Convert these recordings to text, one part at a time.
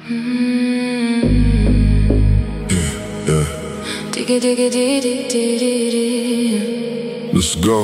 Let's go.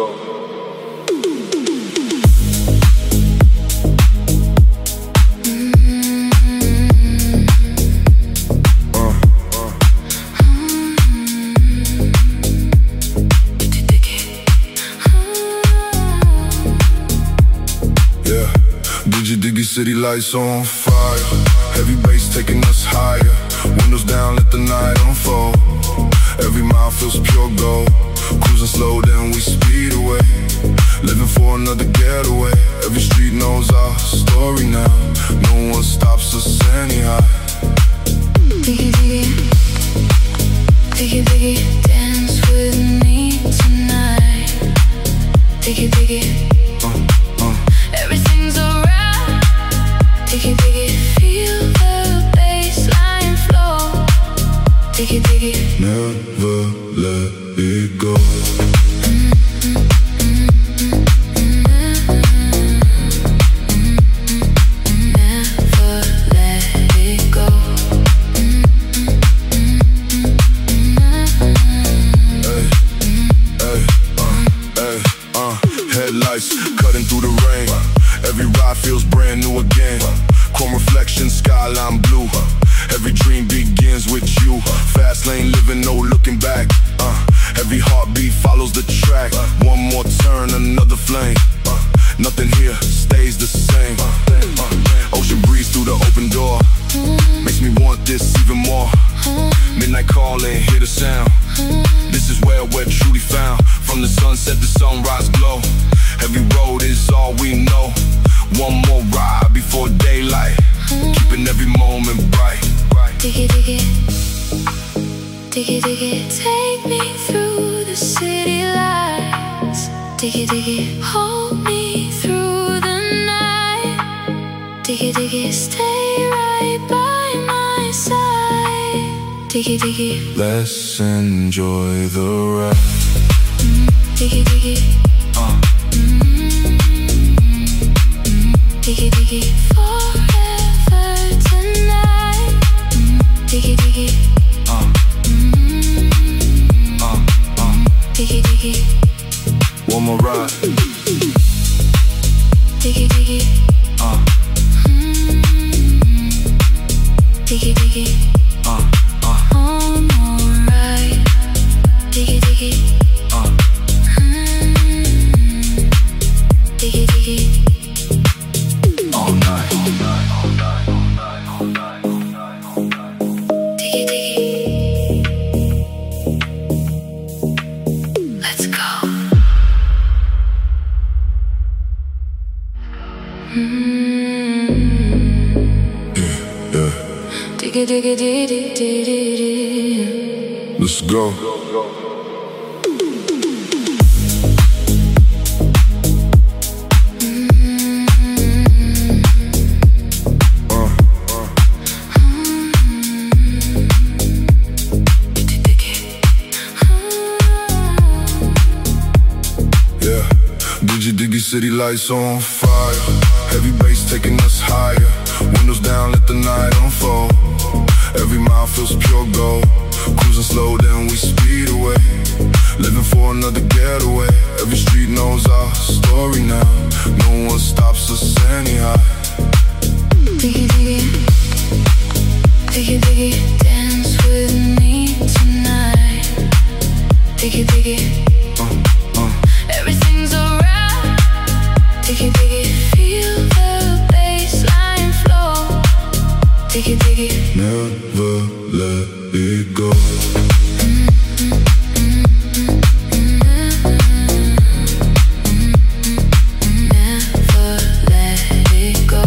Diggy city lights on fire, heavy bass taking us higher. Windows down, let the night unfold. Every mile feels pure gold. Cruising slow, then we speed away. Living for another getaway. Every street knows our story now. No one stops us anyhow. Diggy, diggy, diggy, diggy, dance with me tonight. Diggy, diggy, everything's alright. Diggy, diggy, feel the bassline flow. Diggy, diggy, never let it go. Never let it go. Headlights cutting through the rain. Every ride feels brand new again. Chrome reflection, skyline blue. Every dream begins with you. Fast lane living, no looking back. Every heartbeat follows the track. One more turn, another flame. Nothing here stays the same. Ocean breeze through the open door. Makes me want this even more. Midnight calling, hear the sound. This is where we're truly found. From the sunset to sunrise glow. Every road is all we know. One more ride before daylight. Keeping every moment bright. Diggy, diggy, diggy, diggy, take me through the city lights. Diggy, diggy, hold me through the night. Diggy, diggy, stay right by my side. Diggy, diggy, let's enjoy the ride. Diggy, diggy, diggy, diggy, forever tonight. Diggy, diggy, diggy, diggy, one more ride. Diggy, diggy, diggy, diggy, one more ride. Diggy, diggy, diggy, diggy. All night, all night, all night, all night, all night, all night, all night. Diggy, diggy, let's go. Diggy, diggy, diggy, diggy, diggy. Let's go. Diggy city lights on fire, heavy bass taking us higher. Windows down, let the night unfold. Every mile feels pure gold. Cruising slow, then we speed away. Living for another getaway. Every street knows our story now. No one stops us anyhow. Diggy, diggy, diggy, diggy, dance with me tonight. Diggy, diggy, everything's alright. Diggy, diggy, feel the bassline flow. Diggy, diggy, never let it go. Never let it go.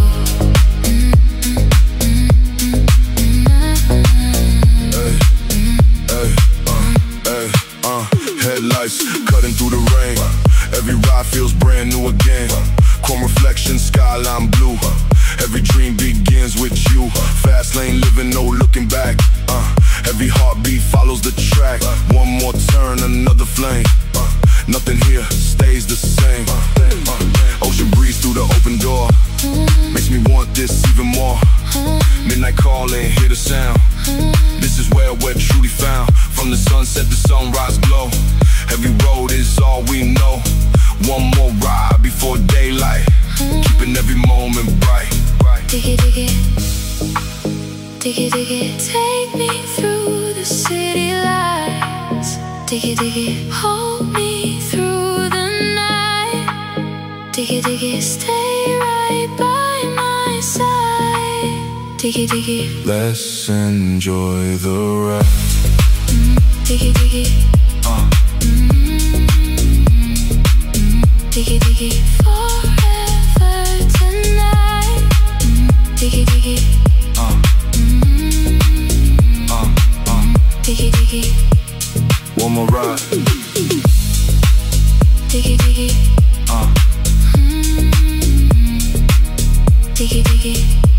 Headlights cutting through the rain. Every ride feels brand new again. Chrome reflection, skyline blue. Every dream begins with you. Fast lane living, no looking back. Every heartbeat follows the track. One more turn, another flame. Nothing here stays the same. Ocean breeze through the open door. Makes me want this even more. Midnight all in, hear the sound. This is where we're truly found. From the sunset to sunrise glow. Every road is all we know. One more ride before daylight, keeping every moment bright. Diggy, diggy, diggy, diggy. Take me through the city lights. Diggy, diggy, hold me through the night. Diggy, diggy, stay right by my side. Diggy, diggy, let's enjoy the ride. Diggy, diggy, diggy, diggy, forever tonight. Diggy, diggy, diggy, diggy, one more ride. diggy, diggy, diggy, diggy.